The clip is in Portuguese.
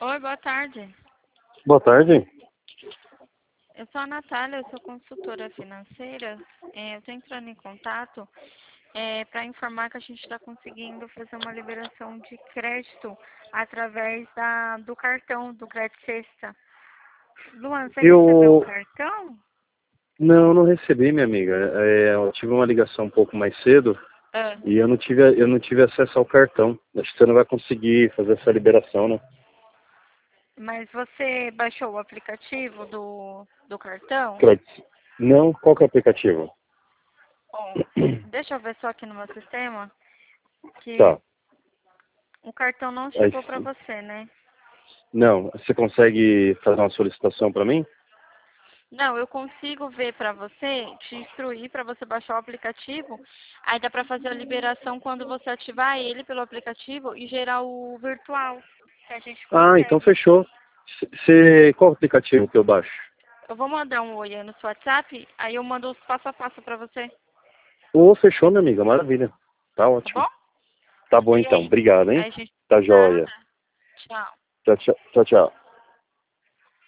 Oi, boa tarde. Boa tarde. Eu sou a Natália, eu sou consultora financeira. Eu estou entrando em contato para informar que a gente está conseguindo fazer uma liberação de crédito através do cartão do Crédito Sexta. Luan, você recebeu o Eu cartão? não recebi, minha amiga. Eu tive uma ligação um pouco mais cedo Ah, e eu não tive acesso ao cartão. Acho que você não vai conseguir fazer essa liberação, né? mas você baixou o aplicativo do cartão? Crédito. Não? Qual que é o aplicativo? Bom, deixa eu ver só aqui no meu sistema que Tá. o cartão não Aí, chegou para você, né? não, você consegue fazer uma solicitação para mim? Não, eu consigo ver para você, te instruir para você baixar o aplicativo. Aí dá para fazer a liberação quando você ativar ele pelo aplicativo e gerar o virtual, que a gente Ah, então consegue. fechou. Qual aplicativo que eu baixo? Eu vou mandar um oi aí no seu WhatsApp, aí eu mando os passo a passo para você, Ô, fechou, minha amiga. Maravilha. Tá tá ótimo. bom? Tá bom E então. aí? Obrigado, hein? Aí a gente... Tá Nada. joia. Tchau. Tchau, tchau. Tchau, tchau.